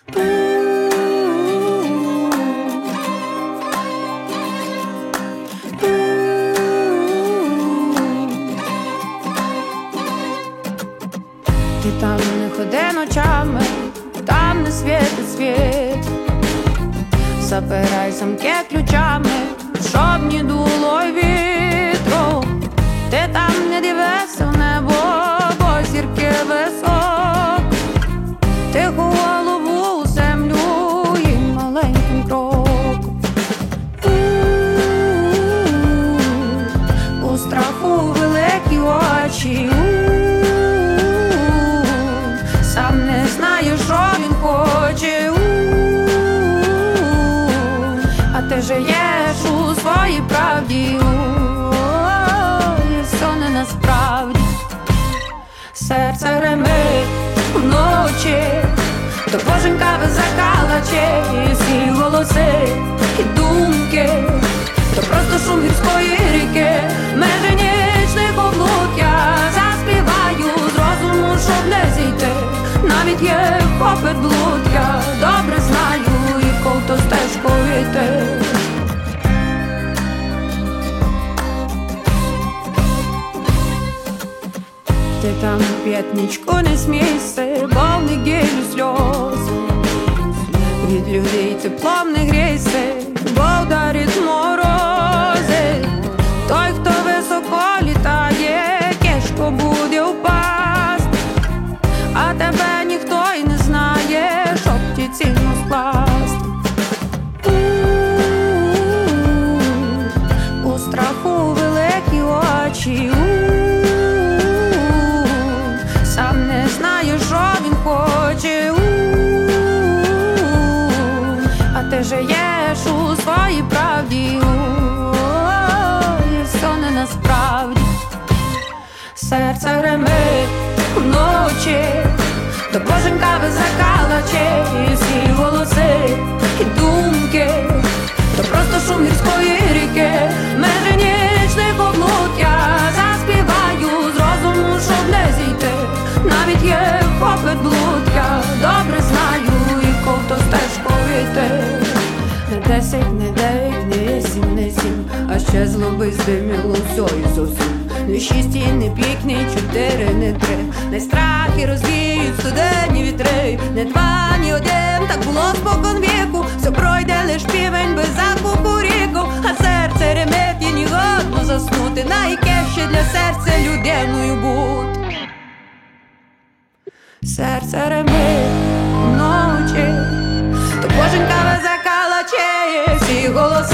Ти там не ходи ночами, там не світить світ. Запирай замки ключами, щоб не дуло вітру. Ти там не дивися в небо, бо зірки високо. Тиху голову у землю і маленьким кроком. У страху великі очі, сам не знає, що він хоче. А ти живеш у своїй правді, і все не насправді. Серце гримить вночі, то боженька закалаче, і всі голоси і думки, то просто шум гірської ріки. Межі нічних облуд я заспіваю з розуму, щоб не зійти. Навіть є попит блуд, я добре знаю, і ковто стежкою йти. Ти там у п'ятничку не смійся, бо в неділю сльози. Від людей теплом не грійся, бо вдарить морози. Той, хто високо літає, кешко буде впасть. А тебе ніхто й не знає, щоб ті ціну скласти. У страху великі очі, сам не знає, що він хоче. А ти живеш у своїй правді, і все не насправді. Серце гримить вночі, то боженька закалаче, і всі голоси і думки, то просто шум гірської ріки. Межі нічних облуд я заспіваю з розуму, щоб не зійти. Навіть є попит блуд, я добре знаю, і ковто стежкою йти. Не 10, не 9, не 8, не 7, а ще злоби здиміло всьою зовсім. Не 6 і не 5, не 4, не 3, не страхи розвіють студені вітри. Не 2, ні 1, так було спокон віку. Все пройде лиш півень без закуку ріку. А серце ремет і ні годно заснути. На яке ще для серця людиною бути. Серце ремет вночі, то боженька закалаче, всі голоси